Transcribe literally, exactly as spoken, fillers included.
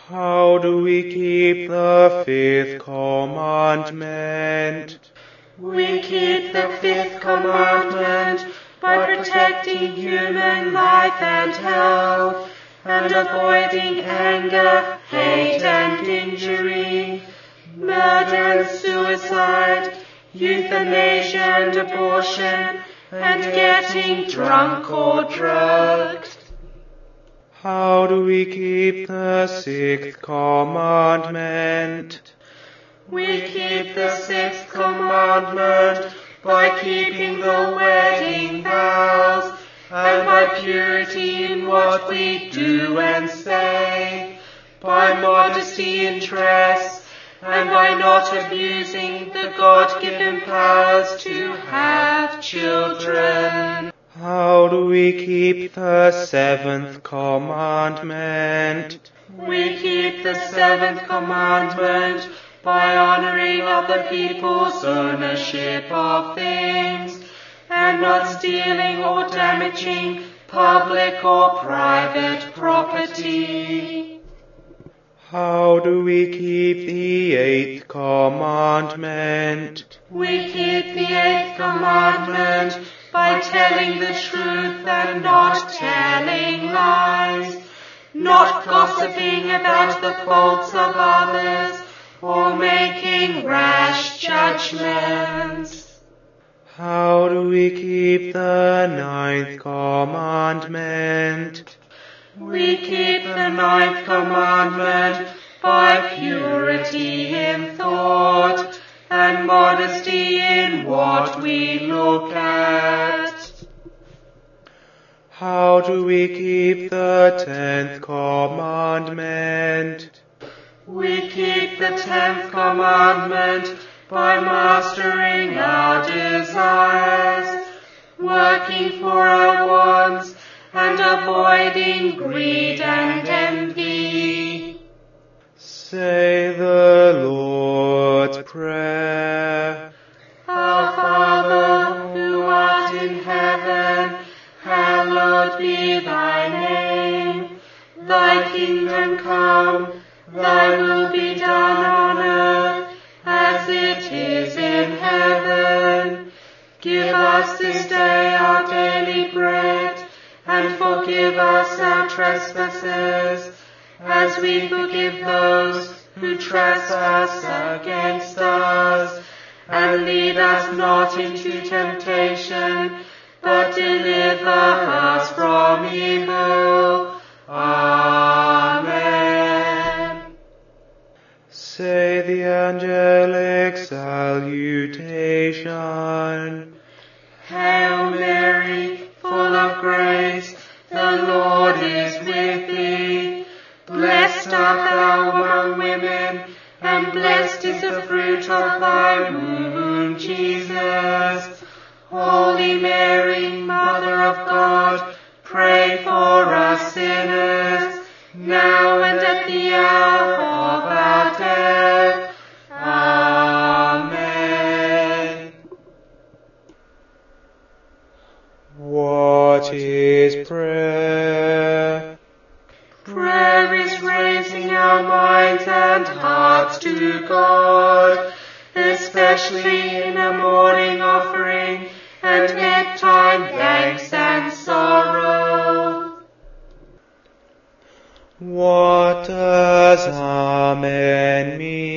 How do we keep the fifth commandment? We keep the fifth commandment by protecting human life and health, and avoiding anger, hate and injury, murder and suicide, euthanasia and abortion, and getting drunk or drugged. How do we keep the sixth commandment? We keep the sixth commandment by keeping the wedding vows, and by purity in what we do and say, by modesty in dress, and by not abusing the God-given powers to have children. How do we keep the seventh commandment? We keep the seventh commandment by honoring other people's ownership of things, and not stealing or damaging public or private property. How do we keep the eighth commandment? We keep the eighth commandment by telling the truth and not telling lies, not gossiping about the faults of others, or making rash judgments. How do we keep the ninth commandment? We keep the ninth commandment by purity in thought and modesty in what we look at. How do we keep the tenth commandment? We keep the tenth commandment by mastering our desires, working for our wants, and avoiding greed and envy. Say the Lord's Prayer. Our Father, who art in heaven, hallowed be thy name. Thy kingdom come, thy will be done on earth as it is in heaven. Give us this day our daily bread, and forgive us our trespasses, as we forgive those who trespass against us. And lead us not into temptation, but deliver us from evil. Amen. Say the angelic salutation. Hail Mary, full of grace, the Lord is with thee. Blessed art thou among women, and blessed is the fruit of thy womb, Jesus. Holy Mary, Mother of God, pray for us sinners, now and at the hour of our death. Amen. What is prayer? Prayer is raising our minds and hearts to God, especially in a morning offering and bedtime thanks and sorrow. What does Amen mean?